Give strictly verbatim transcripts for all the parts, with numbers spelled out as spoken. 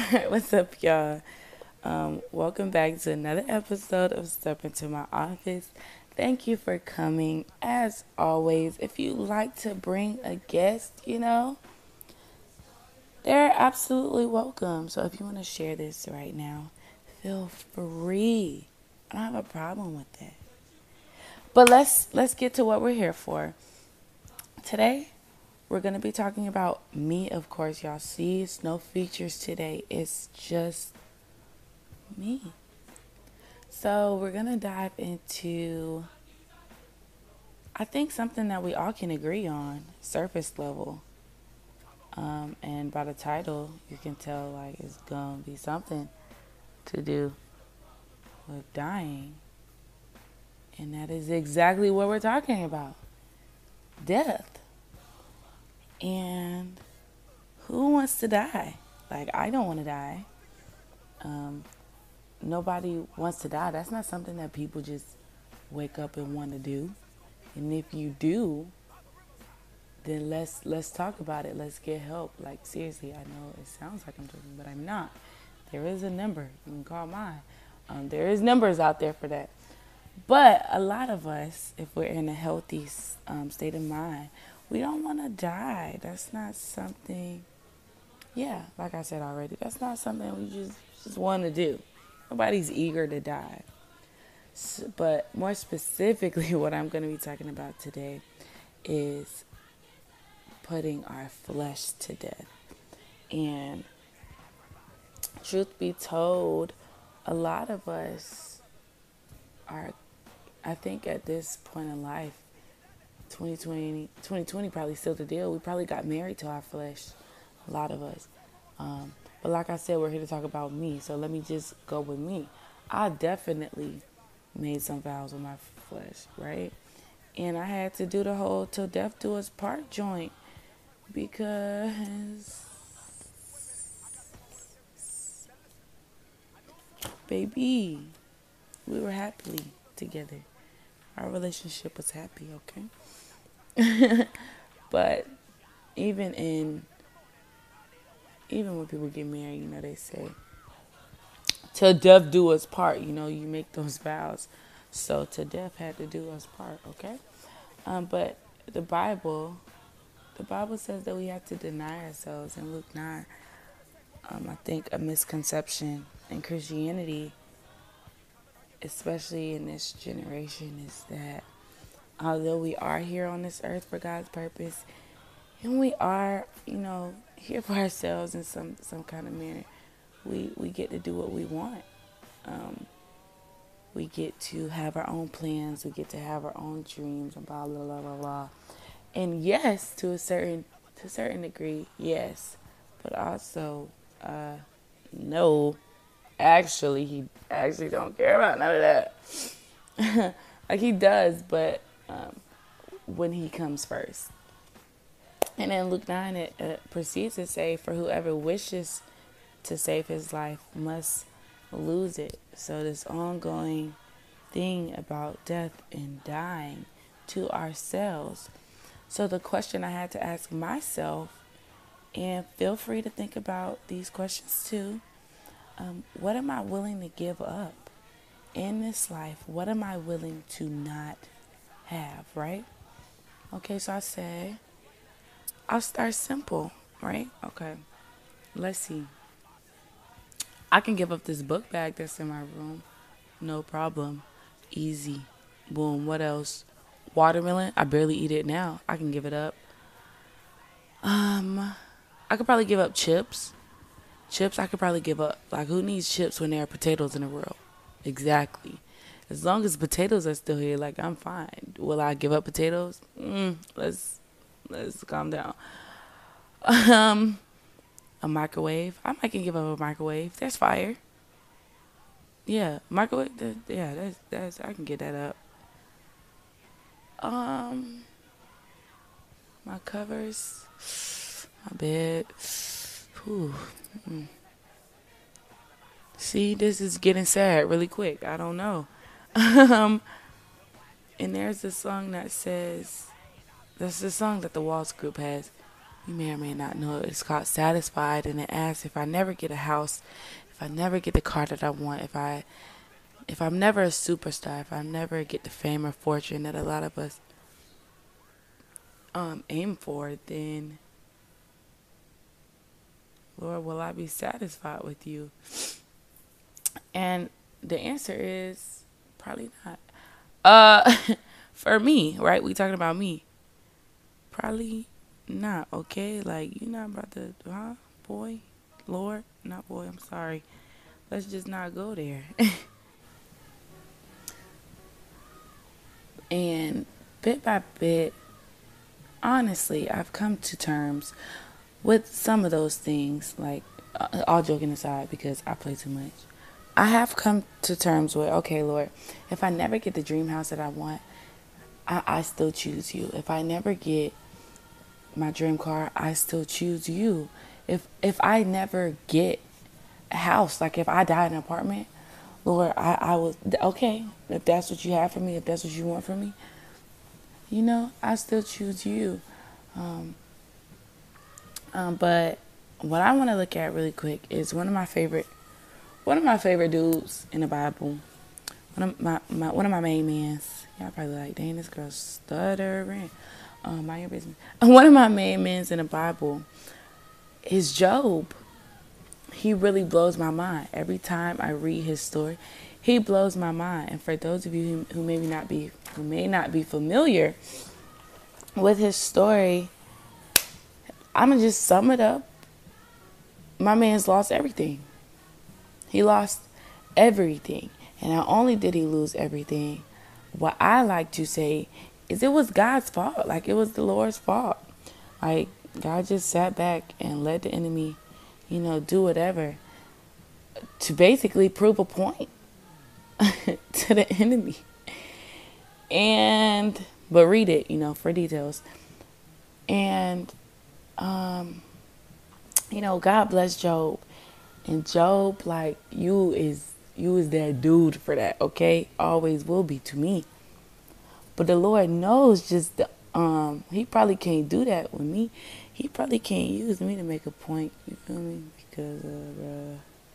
What's up, y'all? Um, welcome back to another episode of Step Into My Office. Thank you for coming. As always, if you like to bring a guest, you know, they're absolutely welcome. So if you want to share this right now, feel free. I don't have a problem with that. But let's let's get to what we're here for. Today, we're gonna be talking about me, of course. Y'all see, it's no features today. It's just me. So we're gonna dive into, I think, something that we all can agree on, surface level. Um, and by the title, you can tell like it's gonna be something to do with dying, and that is exactly what we're talking about: death. And who wants to die? Like, I don't want to die. Um, Nobody wants to die. That's not something that people just wake up and want to do. And if you do, then let's let's talk about it. Let's get help. Like, seriously, I know it sounds like I'm joking, but I'm not. There is a number. You can call mine. Um, there is numbers out there for that. But a lot of us, if we're in a healthy um, state of mind, we don't want to die. That's not something. Yeah, like I said already, that's not something we just just want to do. Nobody's eager to die. So, but more specifically, what I'm going to be talking about today is putting our flesh to death. And truth be told, a lot of us are, I think at this point in life, twenty twenty, twenty twenty probably still the deal. We probably got married to our flesh, a lot of us. Um, but like I said, we're here to talk about me. So let me just go with me. I definitely made some vows with my flesh, right? And I had to do the whole till death do us part joint because, baby, we were happily together. Our relationship was happy, okay? But even in, even when people get married, you know, they say, till death do us part, you know, you make those vows. So till death had to do us part, okay? Um, but the Bible, the Bible says that we have to deny ourselves. In Luke nine, um, I think a misconception in Christianity, especially in this generation, is that although we are here on this earth for God's purpose, and we are, you know, here for ourselves in some, some kind of manner, we, we get to do what we want. Um, we get to have our own plans. We get to have our own dreams and blah, blah, blah, blah, blah. And yes, to a certain, to a certain degree, yes. But also, uh, no, actually, he actually don't care about none of that. Like, he does, but um, when he comes first. And in Luke nine, it uh, proceeds to say, for whoever wishes to save his life must lose it. So this ongoing thing about death and dying to ourselves. So the question I had to ask myself, and feel free to think about these questions too, um, what am I willing to give up in this life? What am I willing to not have, right? Okay, so I say, I'll start simple, right? Okay, let's see. I can give up this book bag that's in my room. No problem. Easy. Boom. What else? Watermelon. I barely eat it now. I can give it up. Um, I could probably give up chips. Chips, I could probably give up. Like, who needs chips when there are potatoes in the world? Exactly. As long as potatoes are still here, like, I'm fine. Will I give up potatoes? Mm, let's let's calm down. Um, a microwave. I might can give up a microwave. That's fire. Yeah, microwave. That, yeah, that's that's. I can get that up. Um, my covers, my bed. Whew. Mm. See, this is getting sad really quick. I don't know. um, and there's a song that says, that's the song that the Waltz group has. You may or may not know it's called Satisfied, and it asks if I never get a house, if I never get the car that I want, if I if I'm never a superstar, if I never get the fame or fortune that a lot of us um, aim for, then Lord, will I be satisfied with you? And the answer is probably not. Uh, for me, right? We talking about me. Probably not. Okay, like you're not about to, huh, boy, Lord, not boy. I'm sorry. Let's just not go there. And bit by bit, honestly, I've come to terms with some of those things. Like uh, all joking aside, because I play too much. I have come to terms with, okay, Lord, if I never get the dream house that I want, I, I still choose you. If I never get my dream car, I still choose you. If if I never get a house, like if I die in an apartment, Lord, I, I was, okay, if that's what you have for me, if that's what you want for me, you know, I still choose you. Um, um, but what I want to look at really quick is one of my favorite One of my favorite dudes in the Bible, one of my, my one of my main mans. Y'all probably like, dang, this girl stuttering. Um, mind your business. One of my main mans in the Bible is Job. He really blows my mind every time I read his story. He blows my mind. And for those of you who, who maybe not be who may not be familiar with his story, I'm gonna just sum it up. My man's lost everything. He lost everything. And not only did he lose everything, what I like to say is it was God's fault. Like, it was the Lord's fault. Like, God just sat back and let the enemy, you know, do whatever to basically prove a point to the enemy. And, but read it, you know, for details. And, um, you know, God bless Job. And Job, like, you is you is that dude for that, okay? Always will be to me. But the Lord knows just the, um, he probably can't do that with me. He probably can't use me to make a point, you feel me? Because, uh, uh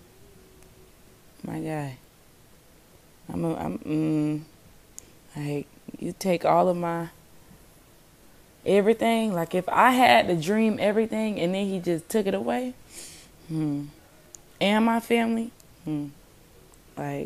my guy, I'm, a, I'm, mm, like, you take all of my everything. Like, if I had to dream everything and then he just took it away, hmm. And my family, hmm, like,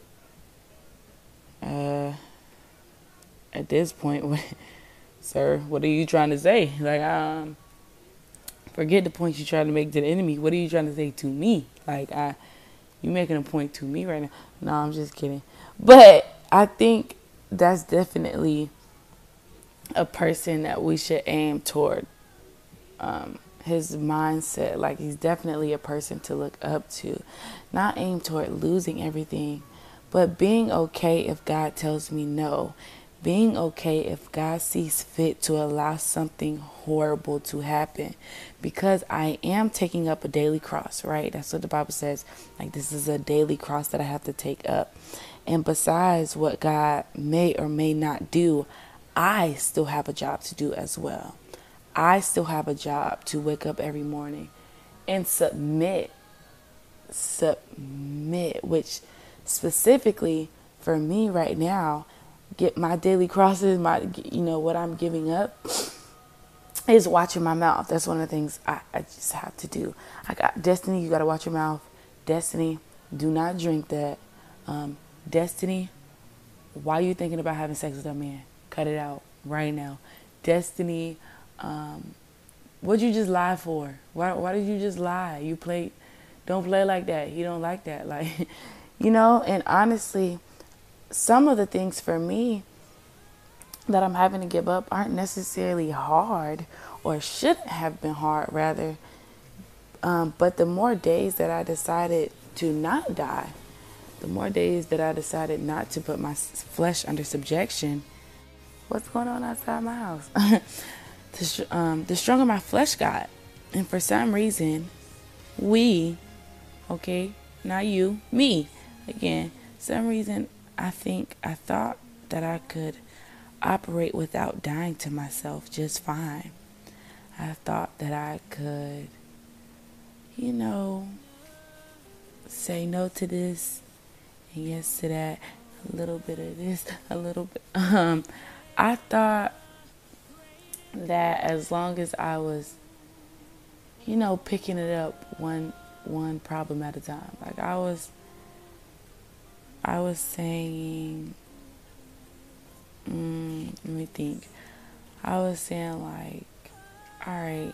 uh, at this point, what, sir, what are you trying to say? Like, um, forget the point you're trying to make to the enemy. What are you trying to say to me? Like, I, you making a point to me right now? No, I'm just kidding. But I think that's definitely a person that we should aim toward. Um, his mindset, like, he's definitely a person to look up to. Not aim toward losing everything, but being okay if God tells me no. Being okay if God sees fit to allow something horrible to happen. Because I am taking up a daily cross, right? That's what the Bible says. Like, this is a daily cross that I have to take up. And besides what God may or may not do, I still have a job to do as well. I still have a job to wake up every morning and submit, submit, which specifically for me right now, get my daily crosses, my, you know, what I'm giving up is watching my mouth. That's one of the things I, I just have to do. I got Destiny, you got to watch your mouth. Destiny, do not drink that. Um, Destiny, why are you thinking about having sex with that man? Cut it out right now. Destiny, Um, what'd you just lie for? Why why did you just lie? You play, don't play like that. He don't like that. Like, you know, and honestly, some of the things for me that I'm having to give up aren't necessarily hard, or shouldn't have been hard rather. Um, but the more days that I decided to not die, the more days that I decided not to put my flesh under subjection. What's going on outside my house? The, um, the stronger my flesh got. And for some reason, we, okay, not you, me, again, some reason I think I thought that I could operate without dying to myself just fine. I thought that I could, you know, say no to this and yes to that, a little bit of this, a little bit. Um, I thought that as long as I was, you know, picking it up one one problem at a time. Like I was I was saying mm, let me think. I was saying like, all right,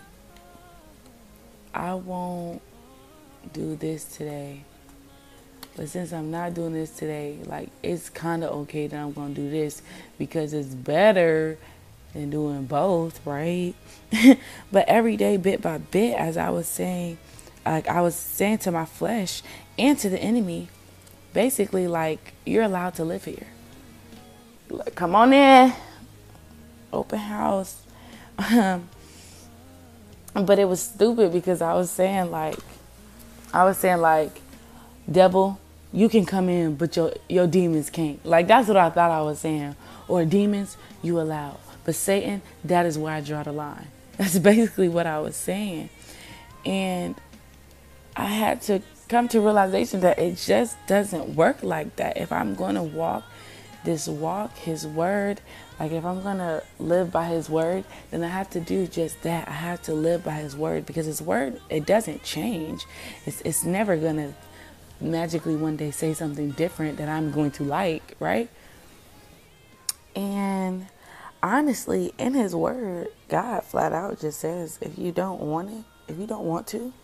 I won't do this today. But since I'm not doing this today, like it's kind of okay that I'm going to do this because it's better than doing both, right? But every day, bit by bit, as I was saying, like I was saying to my flesh and to the enemy, basically like, you're allowed to live here. Like, come on in, open house. But it was stupid because I was saying like, I was saying like, devil, you can come in, but your your demons can't. Like that's what I thought I was saying. Or demons, you allow. But Satan, that is where I draw the line. That's basically what I was saying. And I had to come to realization that it just doesn't work like that. If I'm going to walk this walk, his word, like if I'm going to live by his word, then I have to do just that. I have to live by his word because his word, it doesn't change. It's it's never going to magically one day say something different that I'm going to like, right? And honestly, in his word, God flat out just says, if you don't want it, if you don't want to,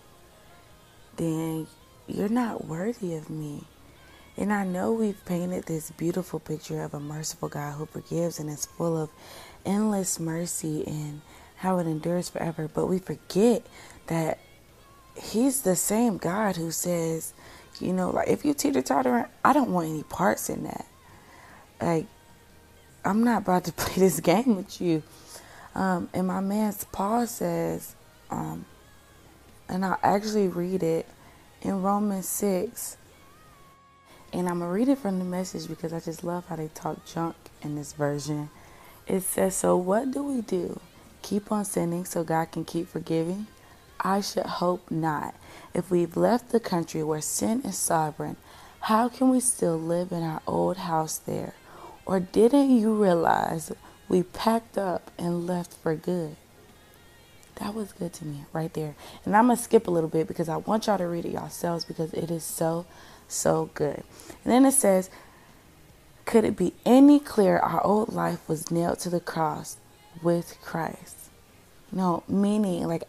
then you're not worthy of me. And I know we've painted this beautiful picture of a merciful God who forgives and is full of endless mercy and how it endures forever. But we forget that he's the same God who says, you know, like if you teeter-totter, I don't want any parts in that. Like, I'm not about to play this game with you. Um, and my man Paul says, um, and I'll actually read it in Romans six. And I'm going to read it from the Message because I just love how they talk junk in this version. It says, so what do we do? Keep on sinning so God can keep forgiving? I should hope not. If we've left the country where sin is sovereign, how can we still live in our old house there? Or didn't you realize we packed up and left for good? That was good to me right there. And I'm going to skip a little bit because I want y'all to read it yourselves because it is so, so good. And then it says, could it be any clearer our old life was nailed to the cross with Christ? No, meaning like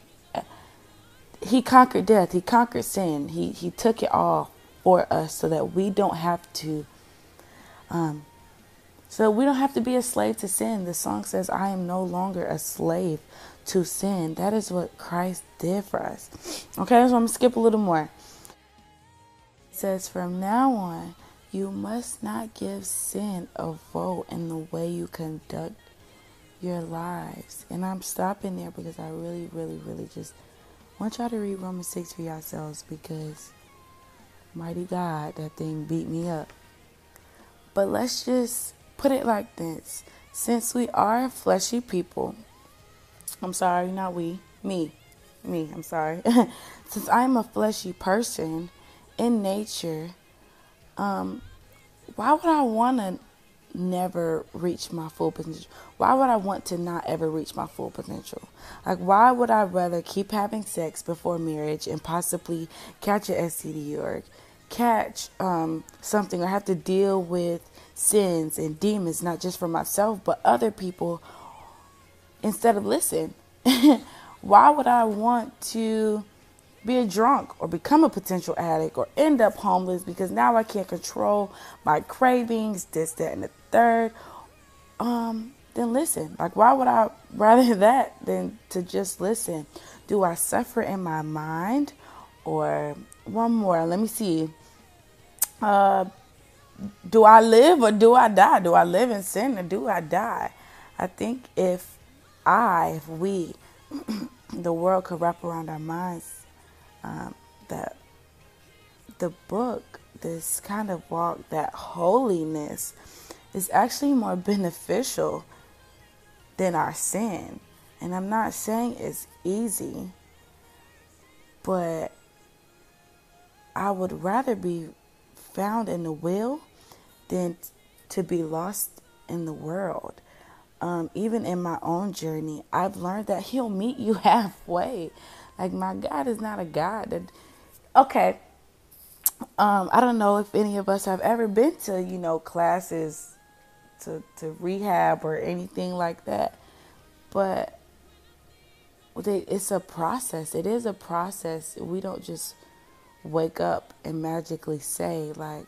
he conquered death. He conquered sin. He he took it all for us so that we don't have to um so we don't have to be a slave to sin. The song says, I am no longer a slave to sin. That is what Christ did for us. Okay, so I'm going to skip a little more. It says, from now on, you must not give sin a vote in the way you conduct your lives. And I'm stopping there because I really, really, really just want y'all to read Romans six for yourselves because mighty God, that thing beat me up. But let's just put it like this. Since we are fleshy people, I'm sorry, not we, me, me, I'm sorry. Since I'm a fleshy person in nature, um, why would I want to never reach my full potential? Why would I want to not ever reach my full potential? Like, why would I rather keep having sex before marriage and possibly catch an S T D or catch um, something or have to deal with sins and demons, not just for myself, but other people, instead of listen? Why would I want to be a drunk or become a potential addict or end up homeless because now I can't control my cravings, this, that, and the third? Um, then listen. Like, why would I rather that than to just listen? Do I suffer in my mind? Or one more, let me see. Uh, do I live or do I die? Do I live in sin or do I die? I think if I, if we, the world could wrap around our minds um, that the book, this kind of walk, that holiness is actually more beneficial than our sin. And I'm not saying it's easy, but I would rather be found in the will than to be lost in the world. Um, even in my own journey, I've learned that he'll meet you halfway. Like, my God is not a God that, okay, um, I don't know if any of us have ever been to, you know, classes to, to rehab or anything like that. But it's a process. It is a process. We don't just wake up and magically say, like,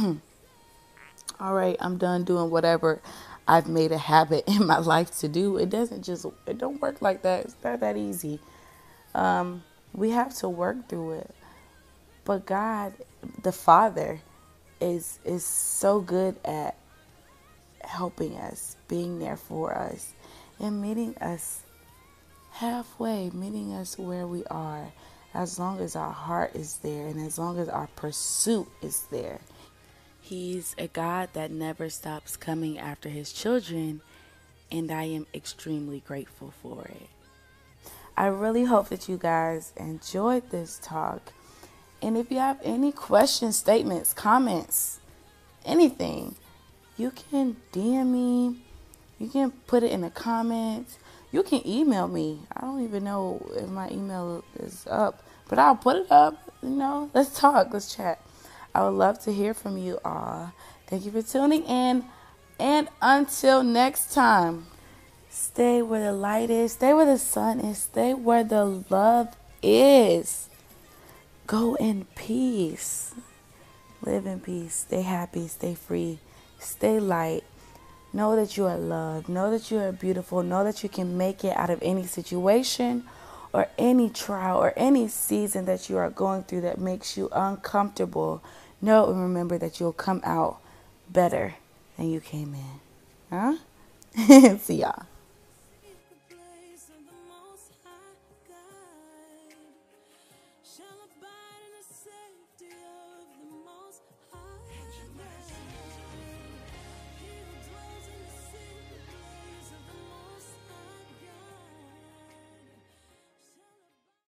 all right, I'm done doing whatever I've made a habit in my life to do. It doesn't just, it don't work like that. It's not that easy. Um, we have to work through it. But God, the Father, is is so good at helping us, being there for us, and meeting us halfway, meeting us where we are, as long as our heart is there and as long as our pursuit is there. He's a God that never stops coming after his children, and I am extremely grateful for it. I really hope that you guys enjoyed this talk. And if you have any questions, statements, comments, anything, you can D M me. You can put it in the comments. You can email me. I don't even know if my email is up, but I'll put it up. You know, let's talk. Let's chat. I would love to hear from you all. Thank you for tuning in. And until next time, stay where the light is. Stay where the sun is. Stay where the love is. Go in peace. Live in peace. Stay happy. Stay free. Stay light. Know that you are loved. Know that you are beautiful. Know that you can make it out of any situation or any trial or any season that you are going through that makes you uncomfortable. Know and remember that you'll come out better than you came in. Huh? See y'all.